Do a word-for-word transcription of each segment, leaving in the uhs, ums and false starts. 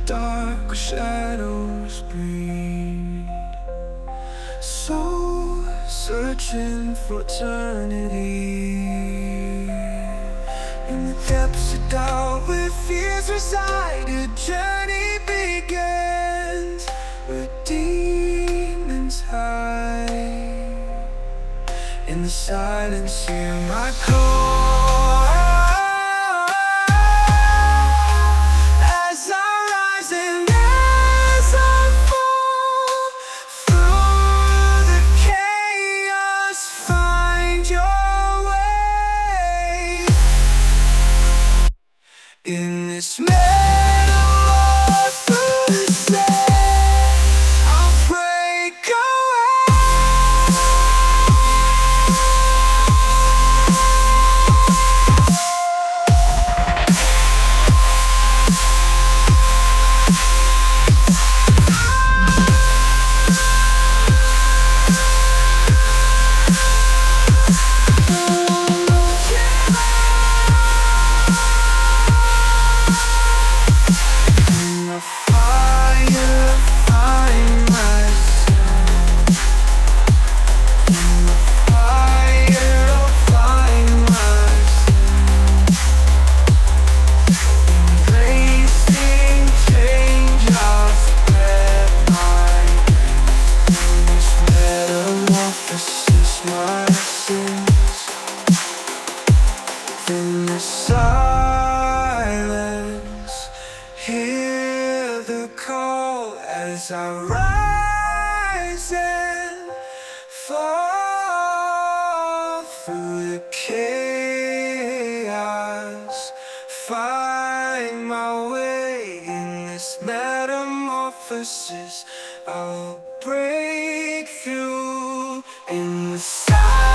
dark where shadows breed. So searching for eternity in the depths of doubt where fears reside, a journey begins where demons hide. In the silence, hear my call as I rise and as I fall. Through the chaos, find your way. In this metamorphosis, I'll break away. In the silence, hear the call as I rise and fall. Through the chaos, find my way. In this metamorphosis, I'll break through. In the silence,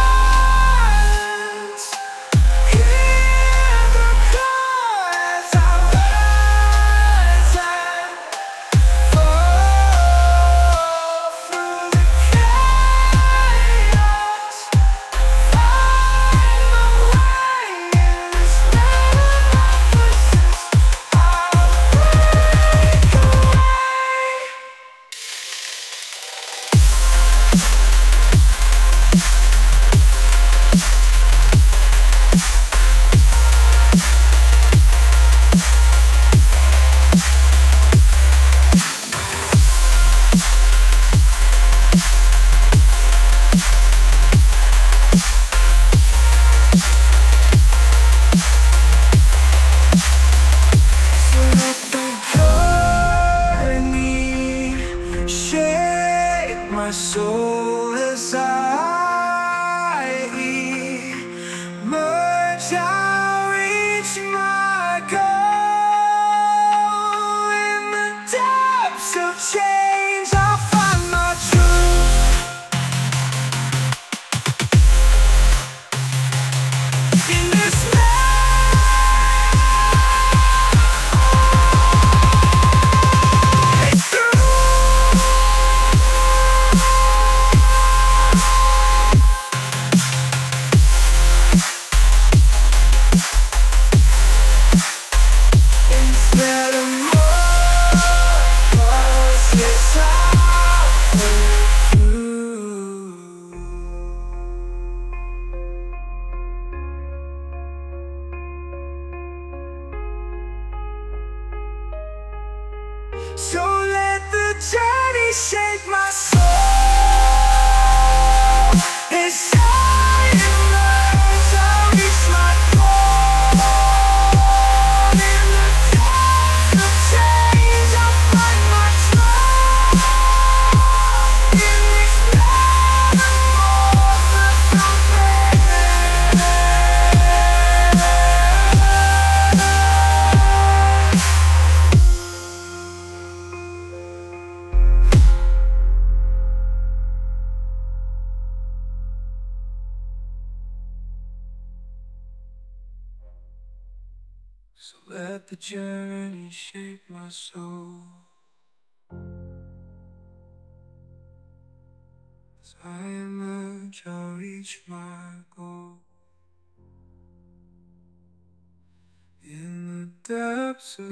my soul as I emerge, I'll reach my goal. In the depths of change, I'll find my truth. In this so let the journey shape my soul as I emerge, I'll reach my goal. In the depths of change, I'll find my truth. In this So let the journey shape my soul as I emerge, I'll reach my goal. In the depths of